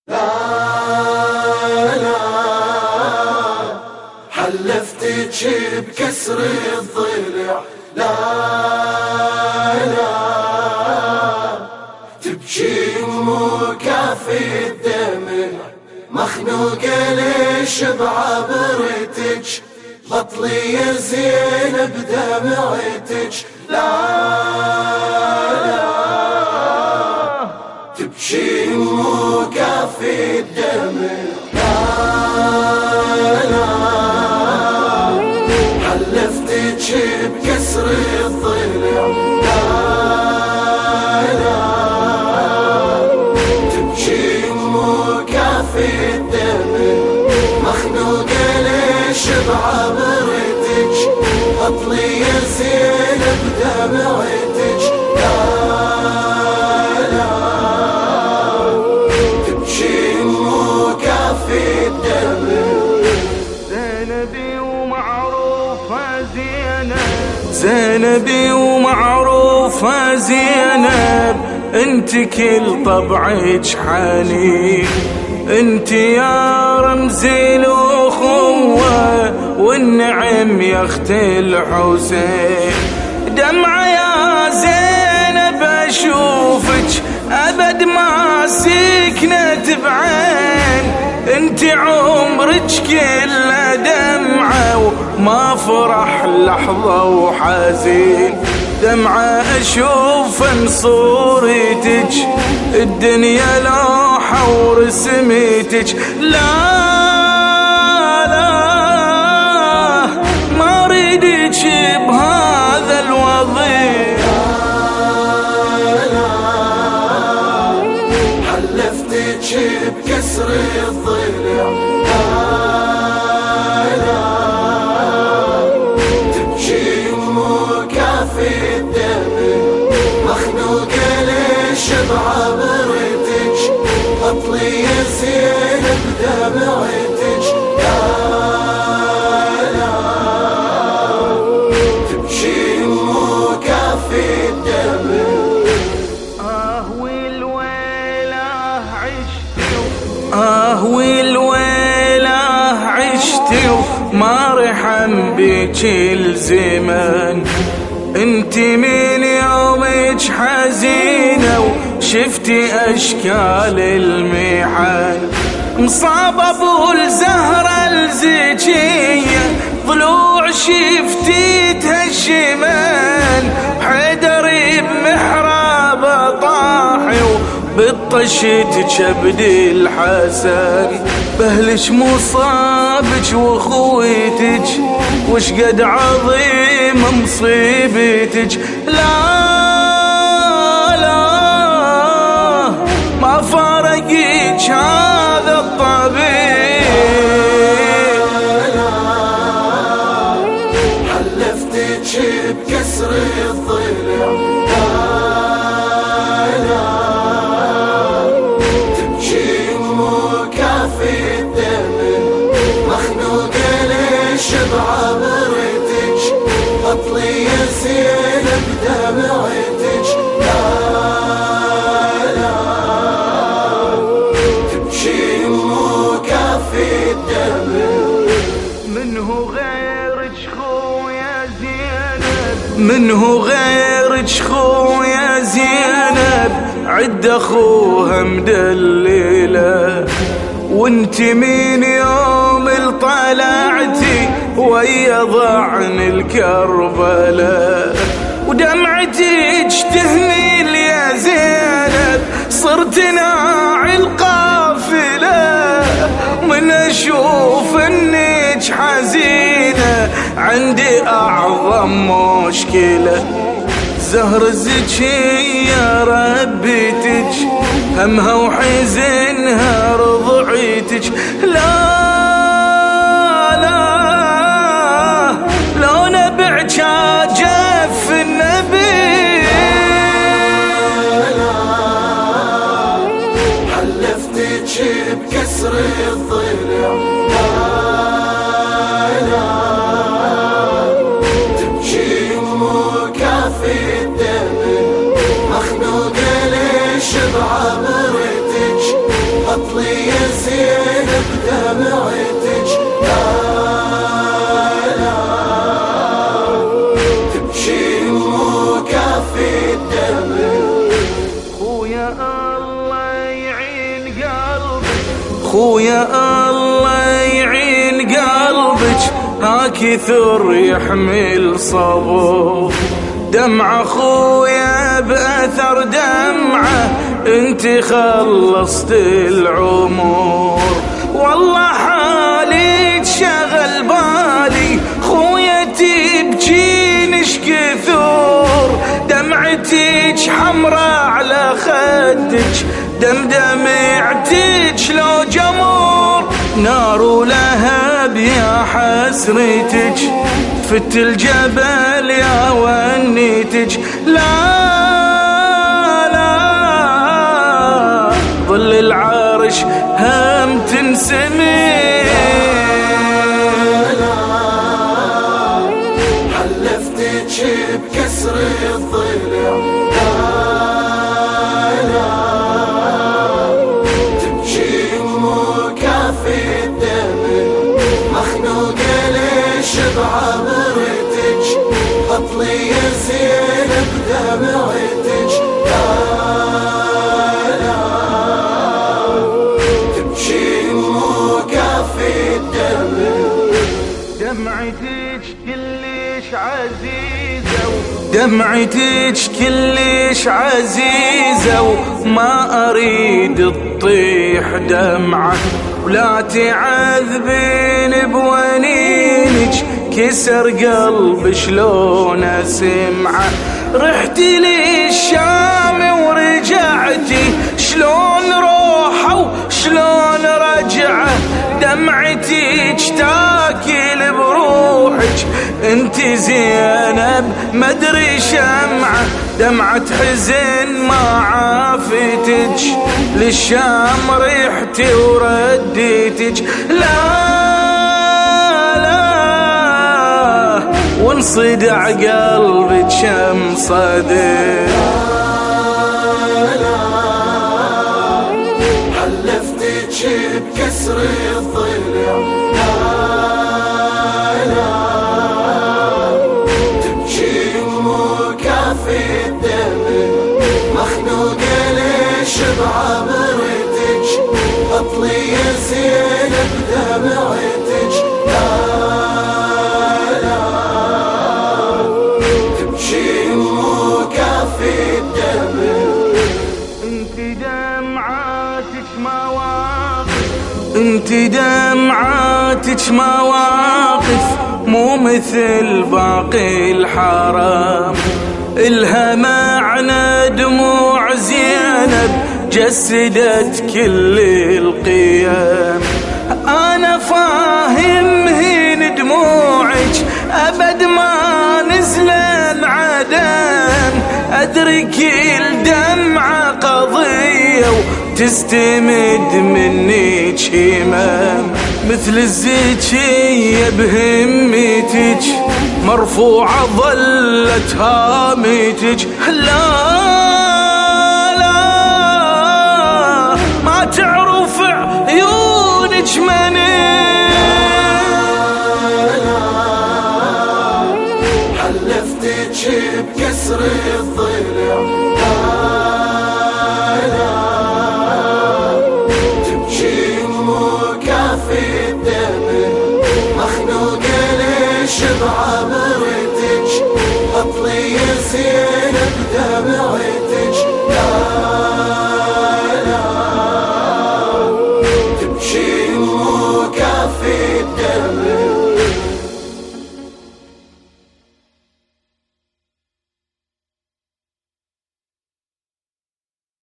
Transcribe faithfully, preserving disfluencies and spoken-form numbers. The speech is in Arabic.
لا لا حلفتك بكسر الضلع، لا لا تبكي وكافي الدمع، مخنوقة ليش بعبرتك، بطلي يا زينب دمعتك، لا لا تبكي وكافي الدمع، لا لا حلفتك بكسر الضلع، لا لا تبكي وكافي الدمع، مخنوقة ليش بعبرتك، بطلي يا زينب دمعتك، لا لا تبكي وكافي الدمع. زينبي ومعروفة زينب، زينبي ومعروفة زينب، انت كل طبعك حنين، انت يا رمز الاخوة والنعم يا اخت الحسين، دمعة يا زينب اشوفك ابد ما سكنت بعين، انت عمرك كله دمعة وما فرح لحظة وحزين، دمعة اشوف صورتك الدنيا لوحة ورسمتك، لا لا ما اريدك بهذا الوضيع، حلفتك بكسر الضلع، لا تبكي وكافي الدمع، مخنوقة ليش بعبرتك، بطلي يا زينب دمعتك، لا لا تبكي وكافي الدمع. آه والويلة عشتي، آه والويلة عشتي وما رحم بك الزمان، انت من يومك حزينة وشفتي اشكال المحن، مصابة ابو الزهرة الزكية ضلوع شفتي تهشمان، حيدري بمحراب طاحي وبالطشت كبد الحسن، بهلش مصابك واخويتك وش قد عظيم مصيبتك، لا لا ما فارقك هذا الطبيب، حلفتك بكسر الضلع، لا تبكي وكافي الدمع، مخنوقة ليش بعبرتك، بطلي يا زينب دمعتك، لا لا تبكي وكافي الدمع. منه غيرك خويا زينب، منه غيرك خويا زينب، عد اخوها مدلله، وانت من يوم طلعتي ويا ضعن الكربلاء، ودمعتك تهميل يا زينب، صرت ناعي القافله، من اشوف انك حزينه عندي اعظم مشكله، زهر الزكية ربيتك همها وحزنها رضعيتك، لا لا لو نبعك جف النبي، حلفتك بكسر الضلع، لا تبكي وكافي الدمع، مخنوقة ليش بعبرتك، بطلي خويا الله يعين قلبك، ها كثر يحمل صبر. دمعة خويا بأثر دمعة، انت خلصت العمر. والله حالي شغل بالي، خويا تبجين اش كثر. دمعتك حمراء على خدك، دمدمعتك لو جمر. نار ولهب يا حسرتك، فت الجبل يا ونيتك. لا لا ظل العرش هم تنسمي. حلفتك بكسر الضلع، تبكي مكافي الدم، مخنوقة ليش بعبرتك، حطلي يا زينب دمعتك. لا لا تبكي مكافي الدم، دمعتك كلش عزيزة، دمعتك كلش عزيزة، وما أريد تطيح دمعة. ولا تعذبين بونينك، كسر قلب شلون اسمعه. رحتي للشام ورجعتي، شلون روحه وشلون رجعه. دمعتك تاكل بروحك، انت زينب مدري شمعه. دمعة حزن ما عافتك، للشام ريحتي ورديتك. لا لا وانصدع قلبك شم صدر. حلفتك بكسر الضلع، تبكي مكافي الدم، مخنوقة ليش بعبرتك، حطلي يا زينب دمعتك. لا لا تبكي مكافي الدم، انت دمعاتك مواقف، انت دمعاتك مواقف، مو مثل باقي الحرام. الها معنى دموع زينب، جسدت كل القيام. انا فاهم هين دموعك ابد ما نزل العدم. ادرك الدمعة قضية وتستمد منك همام، مثل الزكية بهمتك مرفوعة ظلت هامتك. لا لا ما تعرف عيونك مني. حلفتك بكسر الضلع، تبكي مكافي الدم، مخنوقة ليش بعبرتك، حطلي يا زينب دمعتك.